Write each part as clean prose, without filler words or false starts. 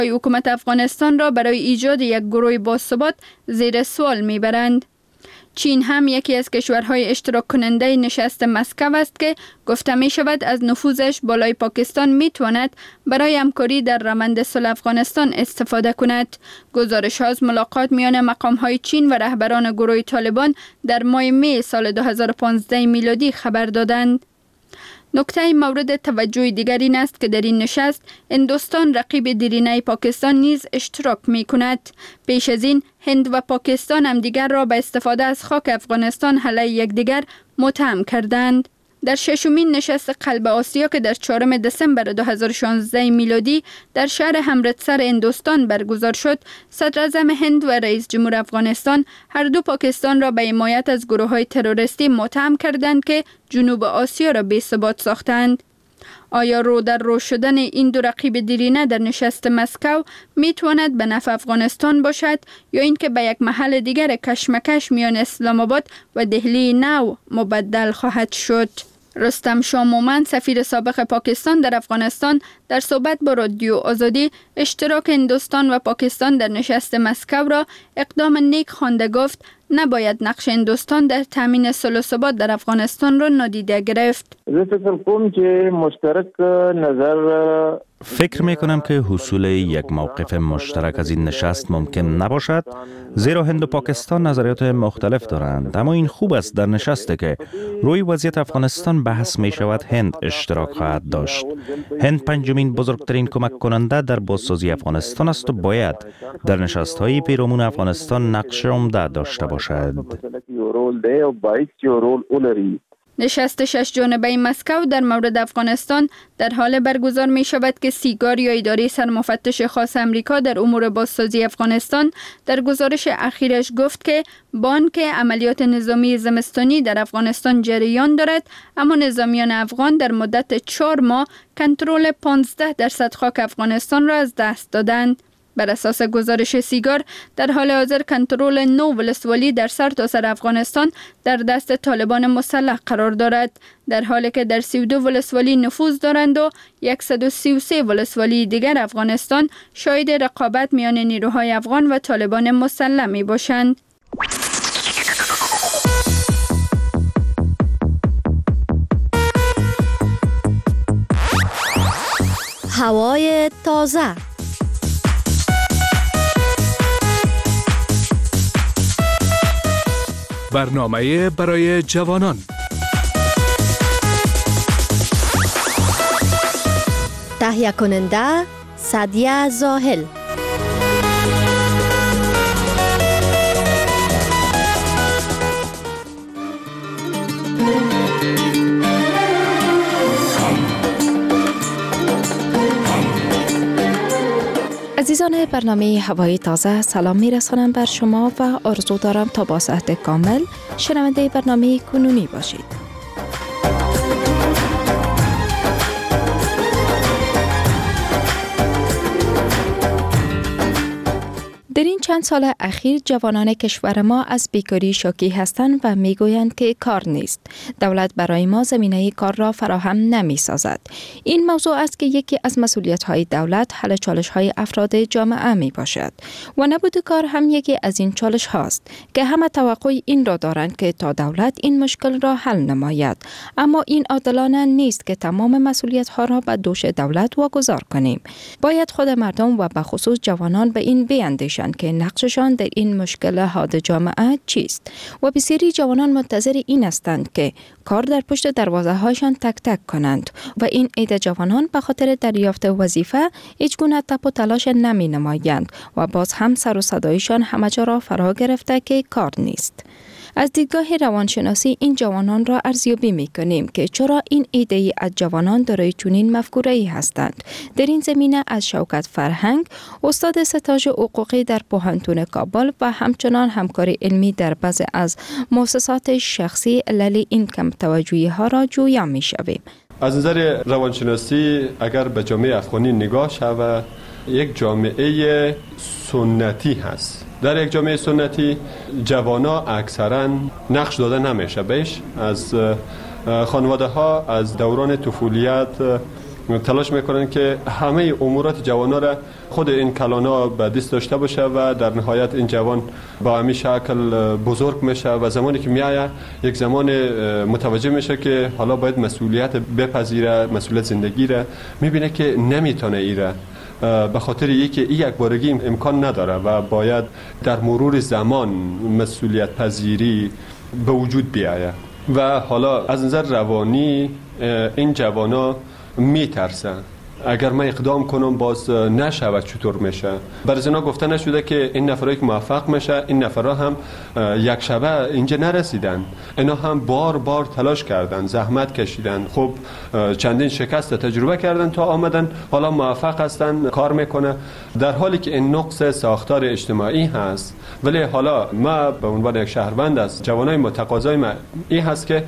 حکومت افغانستان را برای ایجاد یک گروه باثبات زیر سوال میبرند. چین هم یکی از کشورهای اشتراک کننده نشست مسکو است که گفته می شود از نفوذش بالای پاکستان می تواند برای همکاری در روند صلح افغانستان استفاده کند. گزارش ها از ملاقات میان مقام های چین و رهبران گروه طالبان در ماه می سال 2015 میلادی خبر دادند. نکته مورد توجه دیگر این است که در این نشست هندوستان رقیب دیرینه پاکستان نیز اشتراک می کند. پیش از این هند و پاکستان هم دیگر را به استفاده از خاک افغانستان علیه یکدیگر متهم کردند. در ششمین نشست قلب آسیا که در 4 دسامبر 2016 میلادی در شهر امرتسر هندوستان برگزار شد، صدر اعظم هند و رئیس جمهور افغانستان هر دو پاکستان را به حمایت از گروه‌های تروریستی متهم کردند که جنوب آسیا را بی‌ثبات ساختند. آیا رو در رو شدن این دو رقیب دیرینه در نشست مسکو می تواند به نفع افغانستان باشد یا اینکه به یک محل دیگر کشمکش میان اسلام آباد و دهلی نو مبدل خواهد شد؟ رستم شاه مومند، سفیر سابق پاکستان در افغانستان، در صحبت با رادیو آزادی اشتراک هندوستان و پاکستان در نشست مسکو را اقدام نیک خوانده، گفت نباید نقش هندوستان در تامین صلح و ثبات در افغانستان را نادیده گرفت. فکر می کنم که حصول یک موقف مشترک از این نشست ممکن نباشد، زیرا هند و پاکستان نظریات مختلف دارند، اما این خوب است در نشستی که روی وضعیت افغانستان بحث می شود هند اشتراک خواهد داشت. هند پنجمین بزرگترین کمک کننده در بازسازی افغانستان است و باید در نشست های پیرامون افغانستان نقش عمده داشته باشد. نشست 6 جانبه مسکو در مورد افغانستان در حال برگزار می شود که سیگار یا اداره سرمفتش خاص امریکا در امور بازسازی افغانستان در گزارش اخیرش گفت که با آنکه عملیات نظامی زمستانی در افغانستان جریان دارد، اما نظامیان افغان در مدت 4 ماه کنترل 15% خاک افغانستان را از دست دادند. بر اساس گزارش سیگار، در حال حاضر کنترل 9 ولسوالی در سرتاسر افغانستان در دست طالبان مسلح قرار دارد، در حالی که در 32 ولسوالی نفوذ دارند و 133 ولسوالی دیگر افغانستان شاهد رقابت میان نیروهای افغان و طالبان مسلح می باشند. هوای تازه. برنامه برای جوانان. تهیه کننده سعدیه زاهل. عزیزان برنامه هوای تازه، سلام میرسانم بر شما و آرزو دارم تا با صحت کامل شنونده برنامه کنونی باشید. در این چند سال اخیر جوانان کشور ما از بیکاری شاکی هستند و میگویند که کار نیست. دولت برای ما زمینه کار را فراهم نمی سازد. این موضوع است که یکی از مسئولیت‌های دولت حل چالش‌های افراد جامعه می باشد و نبود کار هم یکی از این چالش هاست که همه توقع این را دارند که تا دولت این مشکل را حل نماید. اما این عادلانه نیست که تمام مسئولیت‌ها را به دوش دولت واگذار کنیم. باید خود مردم و به خصوص جوانان به این بیاندیشند که نقششان در این مشکل حاد جامعه چیست و بسیاری جوانان منتظر این هستند که کار در پشت دروازه هایشان تک تک کنند و این عده جوانان به خاطر دریافت وظیفه هیچ گونه تپ و تلاش نمی نمایند و باز هم سر و صدایشان همه جا را فرا گرفته که کار نیست. از دیدگاه روانشناسی این جوانان را ارزیابی می کنیم که چرا این ایده از جوانان دارای چنین مفکوره‌ای هستند. در این زمینه از شوکت فرهنگ، استاد ستاژ حقوقی در پوهنتون کابل و همچنان همکاری علمی در بعضی از مؤسسات شخصی علل این کم توجهی ها را جویا می شویم. از نظر روانشناسی اگر به جامعه افغانی نگاه شود، یک جامعه سنتی هست. در یک جامعه سنتی جوانا اکثرا نقش داده نمیشه بهش. از خانواده ها از دوران طفولیت تلاش میکنن که همه امورات جوانا را خود این کلانا به دست داشته باشه و در نهایت این جوان با همین شکل بزرگ میشه و زمانی که میآید یک زمان متوجه میشه که حالا باید مسئولیت بپذیره، مسئولیت زندگی را میبینه که نمیتونه ایره، به خاطر اینکه این یک بارگی امکان نداره و باید در مرور زمان مسئولیت پذیری به وجود بیاید و حالا از نظر روانی این جوانا میترسن اگر من اقدام کنم باز نشود چطور میشه. برای از اینا گفته نشده که این نفرایی که موفق میشه این نفرها هم یک شبه اینجا نرسیدن، اینا هم بار بار تلاش کردن، زحمت کشیدن، خب چندین شکست تجربه کردن تا آمدن حالا موفق هستن، کار میکنه، در حالی که این نقص ساختار اجتماعی هست. ولی حالا ما به عنوان یک شهروند از جوانای متقاضای ما این هست که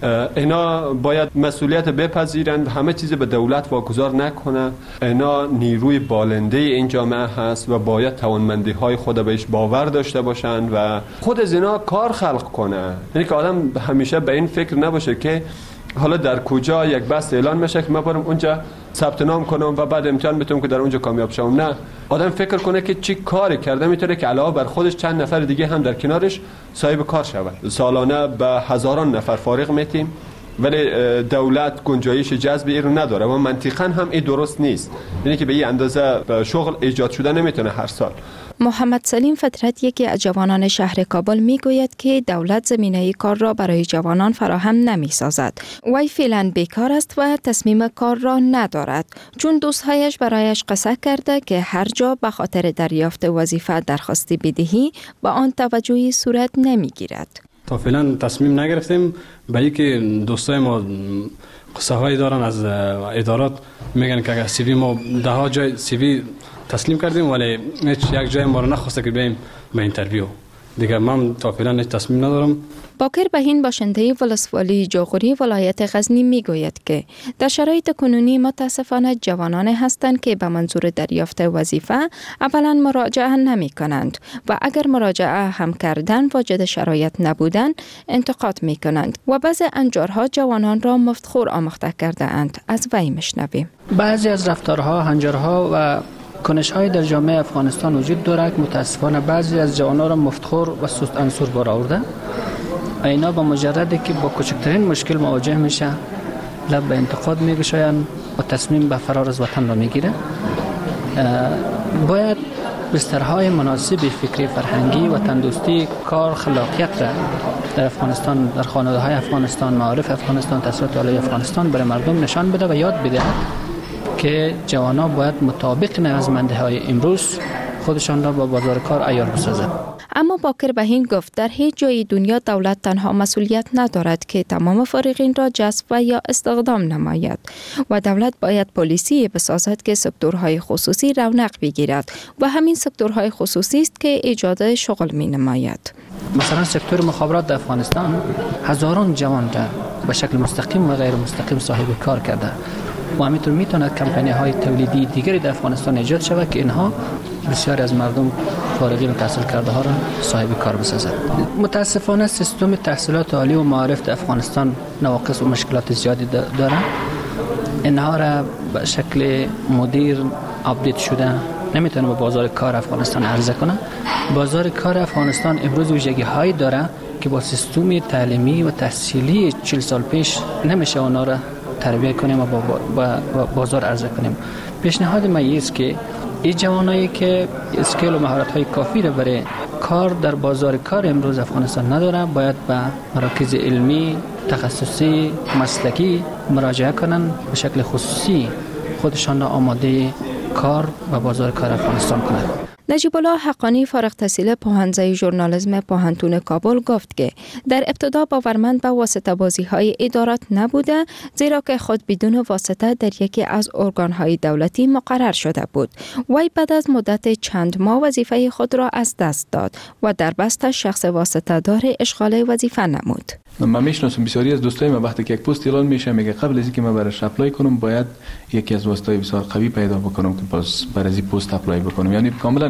اینا باید مسئولیت بپذیرند، همه چیز به دولت واگذار نکنه، اینا نیروی بالنده این جامعه هست و باید توانمندی های خود بهش باور داشته باشند و خود از اینا کار خلق کنه. یعنی که آدم همیشه به این فکر نباشه که حالا در کجا یک بحث اعلان میشه که من برم اونجا ثبت نام کنم و بعد امتحان بتونم که در اونجا کامیاب شم. نه، آدم فکر کنه که چی کاری کرده میتونه که علاوه بر خودش چند نفر دیگه هم در کنارش صاحب کار شود. سالانه به هزاران نفر فارغ میتیم ولی دولت گنجایش جذب این رو نداره و منطقاً هم این درست نیست، یعنی که به این اندازه شغل ایجاد شده نمیتونه هر سال. محمد سلیم فطرت یکی از جوانان شهر کابل میگوید که دولت زمینه کار را برای جوانان فراهم نمی سازد. وی فعلا بیکار است و تصمیم کار را ندارد، چون دوستهایش برایش قصه کرده که هر جا به خاطر دریافت وظیفه درخواست بدهی با آن توجهی صورت نمی گیرد. تا فعلا تصمیم نگرفتیم، به اینکه دوستای ما قصه هایی دارن از ادارات، میگن که اگر CV ما 10 جای CV تسلیم کردیم ولی هیچ یک جای ما رو نخواسته که بریم به اینترویو. دیگه من تا فعلا هیچ تصمیم ندارم. باکر بهین باشنده ولسوالی جاغوری ولایت غزنی میگوید که در شرایط کنونی متاسفانه جوانان هستند که به منظور دریافت وظیفه اولا مراجعه نمی کنند و اگر مراجعه هم کردن واجد شرایط نبودن انتقاد می کنند و بعض انجارها جوانان را مفتخور آموخته کرده اند. از وی میشنویم. بعضی از رفتارها، هنجارها و کنش‌های در جامعه افغانستان وجود دارد. متاسفانه بعضی از جوانان را مفتخور و سست عنصر بار آورده. اینا با مجردی که با کوچکترین مشکل مواجه میشه لب به انتقاد میگشایند و تصمیم به فرار از وطن را میگیره. باید بسترهای مناسب فکری فرهنگی و تندرستی کار خلاقیت را در افغانستان، در خانواده‌های افغانستان، معارف افغانستان، تحصیلات عالی افغانستان برای مردم نشان بده و یاد بده که جوانان باید مطابق نیازمندی‌های امروز خودشان را با بازار کار عیار بسازند. اما باکر بهین گفت در هیچ جای دنیا دولت تنها مسئولیت ندارد که تمام فارغین را جذب و یا استخدام نماید و دولت باید پالیسی بسازد که سکتورهای خصوصی رونق بگیرد و همین سکتورهای خصوصی است که ایجاد شغل می نماید. مثلا سکتور مخابرات در افغانستان هزاران جوان را به شکل مستقیم و غیر مستقیم صاحب کار کرده و همینطور میتوند کمپانی های تولیدی دیگری در افغانستان ایجاد شود که اینها بسیاری از مردم فارغین و تحصیل کرده ها را صاحب کار بسازد. متاسفانه سیستم تحصیلات عالی و معارف در افغانستان نواقص و مشکلات زیادی دارد. اینها را به شکل مدیر آپدیت شده نمیتونه به بازار کار افغانستان عرضه کنه. بازار کار افغانستان امروز ویژگی هایی داره که با سیستم تعلیمی و تحصیلی 40 سال پیش نمیشه اونا را تربیت کنیم و با بازار عرضه کنیم. پیشنهاد من است که این جوانایی که اسکیل و مهارت‌های کافی را برای کار در بازار کار امروز افغانستان نداره باید به مراکز علمی، تخصصی، مسلکی مراجعه کنن، به شکل خصوصی خودشان را آماده کار و بازار کار افغانستان کنند. نجیب الله حقانی فارغ التحصیل پوهنځی ژورنالیسم پوهنتون کابل گفت که در ابتدا باورمند به واسطه بازی های ادارات نبوده، زیرا که خود بدون واسطه در یکی از ارگانهای دولتی مقرر شده بود. وی بعد از مدت چند ماه وظیفه خود را از دست داد و در بست شخص واسطه دار اشغال وظیفه نمود. من میشناسم بسیاری از دوستای من وقتی که یک پست اعلان میشه میگه قبل از اینکه من براش اپلای کنم باید یکی از واسطه‌های بسیار قوی پیدا بکنم که باز برای این پست اپلای بکنم. یعنی کاملا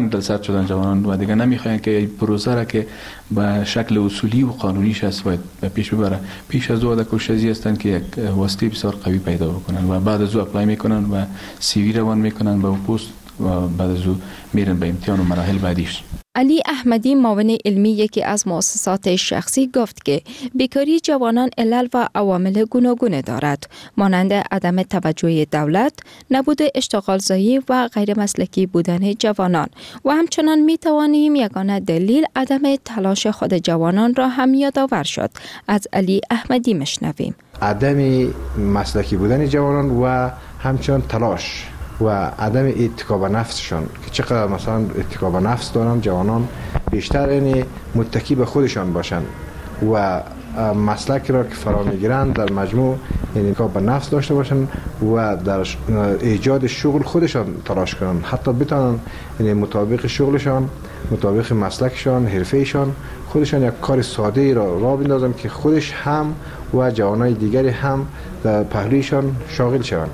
واقعا دلسرد شدن جوانان و دیگه نمیخواین که پروسه را که به شکل اصولی و قانونیش هست باید پیش ببره. پیش از او کوششی هستند که یک واسطه بسیار قوی پیدا بکنن و بعد از او اپلای میکنن و سی وی روان میکنن به پست و بعد از او میرن به امتحان و مراحل بعدیش. علی احمدی معاون علمی یکی از مؤسسات شخصی گفت که بیکاری جوانان علل و عوامل گوناگون دارد، مانند عدم توجه دولت، نبود اشتغالزایی و غیر مسلکی بودن جوانان و همچنان می توانیم یگانه دلیل عدم تلاش خود جوانان را هم یادآور شد. از علی احمدی مشنویم. عدم مسلکی بودن جوانان و همچنان تلاش و عدم اتکا به نفسشان که چقدر مثلا اتکا به نفس دارن جوانان، بیشتر یعنی متکی به خودشان باشن و مسلک را که فرا میگیرند در مجموع یعنی اتکا به نفس داشته باشن و در ایجاد شغل خودشان تلاش کنن، حتی بتونن یعنی مطابق شغلشان، مطابق مسلکشان، حرفهشان خودشان یک کار ساده ای را بندازن که خودش هم و جوانای دیگری هم در پهلویشان شاغل شوند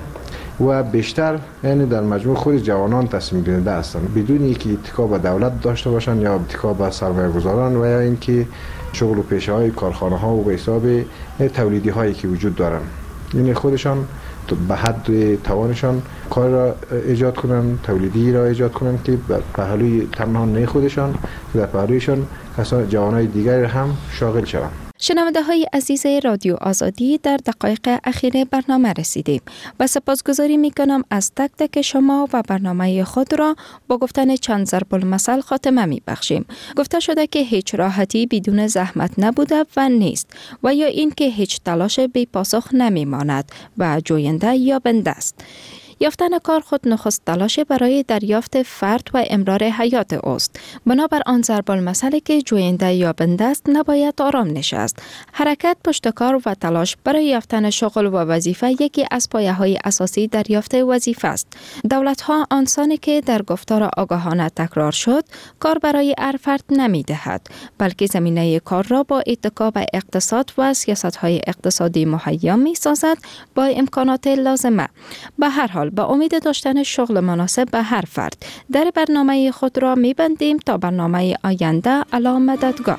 و بیشتر یعنی در مجموع خود جوانان تصمیم گیرنده هستند بدون اینکه اتکا به دولت داشته باشند یا اتکا به سرمایه‌گذاران و یا اینکه شغل و پیشه های کارخانه ها و به حساب تولیدی هایی که وجود دارند، یعنی خودشان به حد توانشان کار را ایجاد کنند، تولیدی را ایجاد کنند که به پهلوی تنها نه خودشان در پهلویشان کسان جوانای دیگر هم شاغل شوند. شنونده های عزیز رادیو آزادی، در دقایق اخیر برنامه رسیدیم و سپاسگزاری می کنم از تک تک شما و برنامه خود را با گفتن چند ضرب المثل خاتمه می بخشیم. گفته شده که هیچ راحتی بدون زحمت نبوده و نیست و یا این که هیچ تلاش بی پاسخ نمی ماند و جوینده یابنده است. یافتن کار خود نخست تلاش برای دریافت فرد و امرار حیات اوست. بنابر آن ضرب المثل که جوینده یابنده است نباید آرام نشست. حرکت، پشت کار و تلاش برای یافتن شغل و وظیفه یکی از پایه‌های اساسی دریافت وظیفه است. دولت‌ها آنسانی که در گفتار آگاهانه تکرار شد، کار برای هر فرد نمی‌دهد، بلکه زمینه کار را با اتکا به اقتصاد و سیاست‌های اقتصادی مهیا می‌سازد با امکانات لازمه. به هر حال با امید داشتن شغل مناسب به هر فرد در برنامه خود را می‌بندیم تا برنامه آینده. الی مددگار.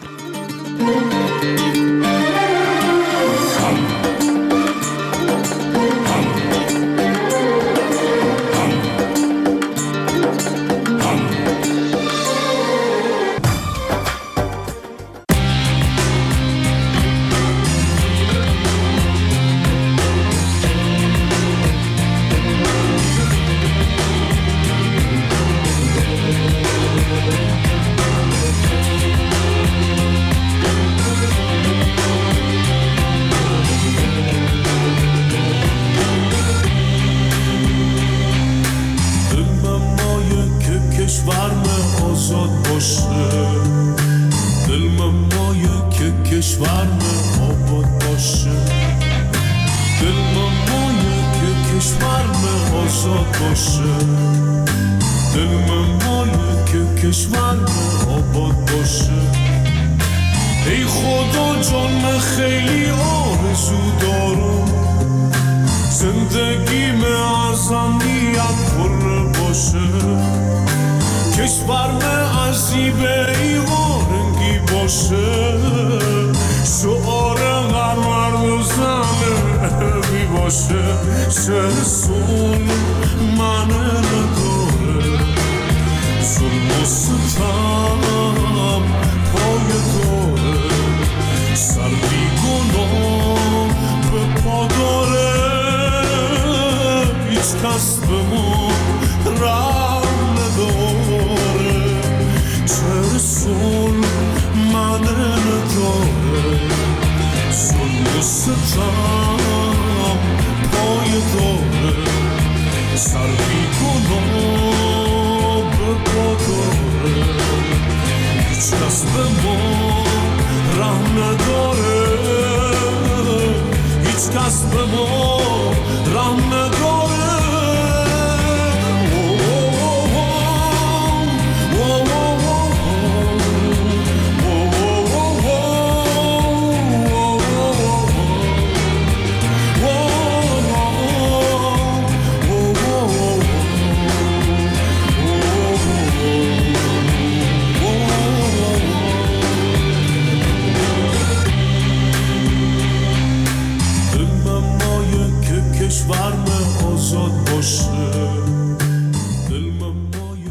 ای خدا جان من خیلی آرزو دارم زندگیم از امنیت پر باشه، کشورم از زیبه ایوارنگی باشه، شعار هر مرد و زن بی باشه، شهرسون من نداره، ظلم و ستم پای داره، سر بی گناه به پا داره، هیچ کس به ما رحم نداره، چرا ظلم من نداره، ظلم و ستم پای داره، سر بی گناه